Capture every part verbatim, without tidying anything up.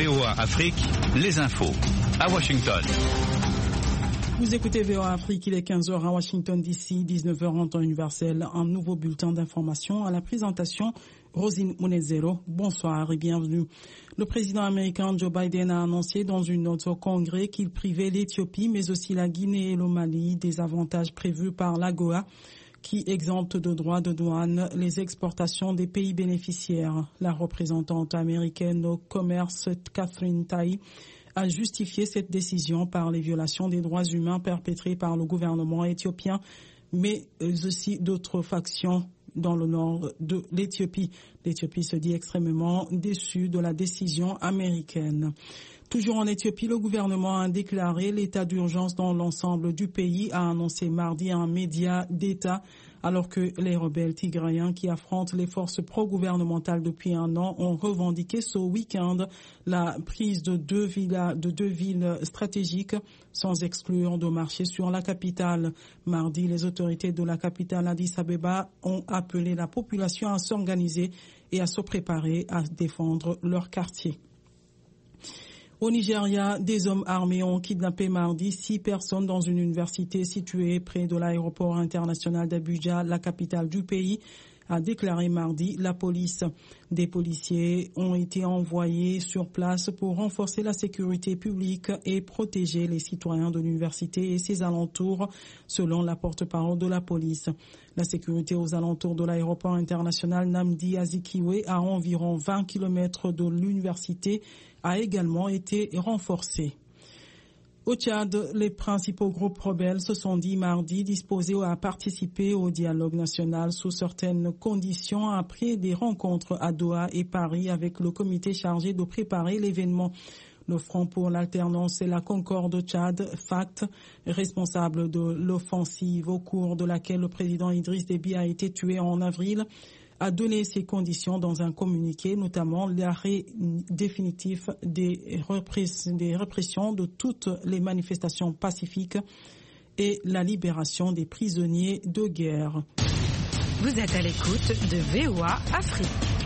V O A Afrique, les infos à Washington. Vous écoutez V O A Afrique, il est quinze heures à Washington D C, dix-neuf heures en temps universel. Un nouveau bulletin d'information à la présentation, Rosine Munezero. Bonsoir et bienvenue. Le président américain Joe Biden a annoncé dans une note au Congrès qu'il privait l'Éthiopie, mais aussi la Guinée et le Mali des avantages prévus par l'AGOA, qui exempte de droits de douane les exportations des pays bénéficiaires. La représentante américaine au commerce, Catherine Tai, a justifié cette décision par les violations des droits humains perpétrées par le gouvernement éthiopien, mais aussi d'autres factions dans le nord de l'Éthiopie. L'Éthiopie se dit extrêmement déçue de la décision américaine. Toujours en Éthiopie, le gouvernement a déclaré l'état d'urgence dans l'ensemble du pays, a annoncé mardi un média d'État, alors que les rebelles tigrayens qui affrontent les forces pro-gouvernementales depuis un an ont revendiqué ce week-end la prise de deux villes, de deux villes stratégiques sans exclure de marché sur la capitale. Mardi, les autorités de la capitale Addis Abeba ont appelé la population à s'organiser et à se préparer à défendre leur quartier. Au Nigeria, des hommes armés ont kidnappé mardi six personnes dans une université située près de l'aéroport international d'Abuja, la capitale du pays, a déclaré mardi la police. Des policiers ont été envoyés sur place pour renforcer la sécurité publique et protéger les citoyens de l'université et ses alentours, selon la porte-parole de la police. La sécurité aux alentours de l'aéroport international Nnamdi Azikiwe, à environ vingt kilomètres de l'université, a également été renforcée. Au Tchad, les principaux groupes rebelles se sont dit mardi disposés à participer au dialogue national sous certaines conditions après des rencontres à Doha et Paris avec le comité chargé de préparer l'événement. Le Front pour l'alternance et la concorde Tchad, F A C T, responsable de l'offensive au cours de laquelle le président Idriss Déby a été tué en avril, a donné ses conditions dans un communiqué, notamment l'arrêt définitif des, répress- des répressions de toutes les manifestations pacifiques et la libération des prisonniers de guerre. Vous êtes à l'écoute de V O A Afrique.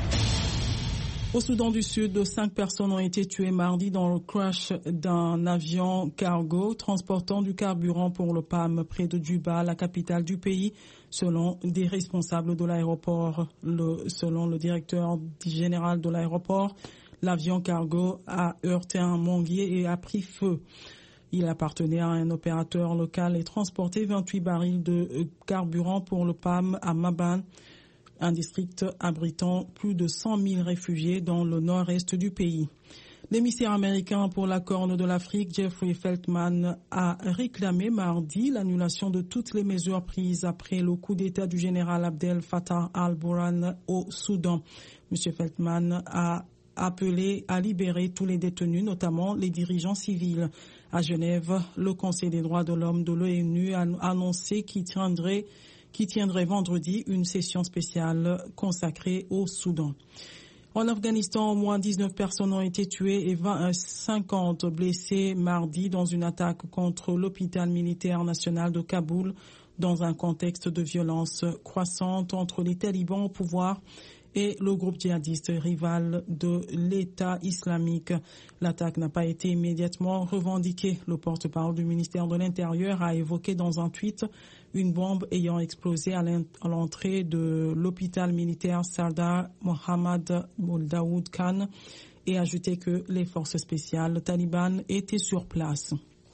Au Soudan du Sud, cinq personnes ont été tuées mardi dans le crash d'un avion cargo transportant du carburant pour le P A M près de Djuba, la capitale du pays, selon des responsables de l'aéroport. Le, selon le directeur général de l'aéroport, l'avion cargo a heurté un manguier et a pris feu. Il appartenait à un opérateur local et transportait vingt-huit barils de carburant pour le P A M à Maban, un district abritant plus de cent mille réfugiés dans le nord-est du pays. L'émissaire américain pour la Corne de l'Afrique, Jeffrey Feltman, a réclamé mardi l'annulation de toutes les mesures prises après le coup d'État du général Abdel Fattah al-Burhan au Soudan. M. Feltman a appelé à libérer tous les détenus, notamment les dirigeants civils. À Genève, le Conseil des droits de l'homme de l'ONU a annoncé qu'il tiendrait qui tiendrait vendredi une session spéciale consacrée au Soudan. En Afghanistan, au moins dix-neuf personnes ont été tuées et cinquante blessées mardi dans une attaque contre l'hôpital militaire national de Kaboul, dans un contexte de violence croissante entre les talibans au pouvoir et le groupe djihadiste rival de l'État islamique. L'attaque n'a pas été immédiatement revendiquée. Le porte-parole du ministère de l'Intérieur a évoqué dans un tweet une bombe ayant explosé à l'entrée de l'hôpital militaire Sardar Mohammad Daoud Khan et ajouté que les forces spéciales talibanes étaient sur place.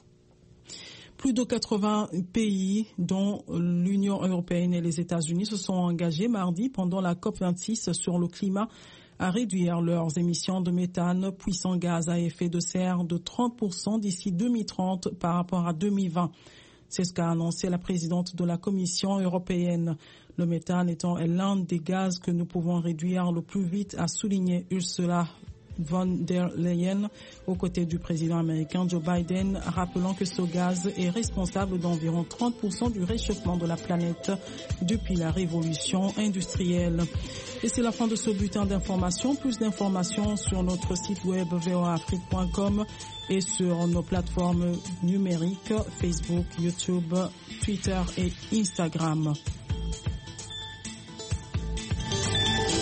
Plus de quatre-vingts pays, dont l'Union européenne et les États-Unis, se sont engagés mardi pendant la COP vingt-six sur le climat à réduire leurs émissions de méthane, puissant gaz à effet de serre, de trente pour cent d'ici deux mille trente par rapport à deux mille vingt. C'est ce qu'a annoncé la présidente de la Commission européenne. Le méthane étant l'un des gaz que nous pouvons réduire le plus vite, a souligné Ursula von der Leyen aux côtés du président américain Joe Biden, rappelant que ce gaz est responsable d'environ trente pour cent du réchauffement de la planète depuis la révolution industrielle. Et c'est la fin de ce bulletin d'information. Plus d'informations sur notre site web v o a afrique point com et sur nos plateformes numériques Facebook, YouTube, Twitter et Instagram.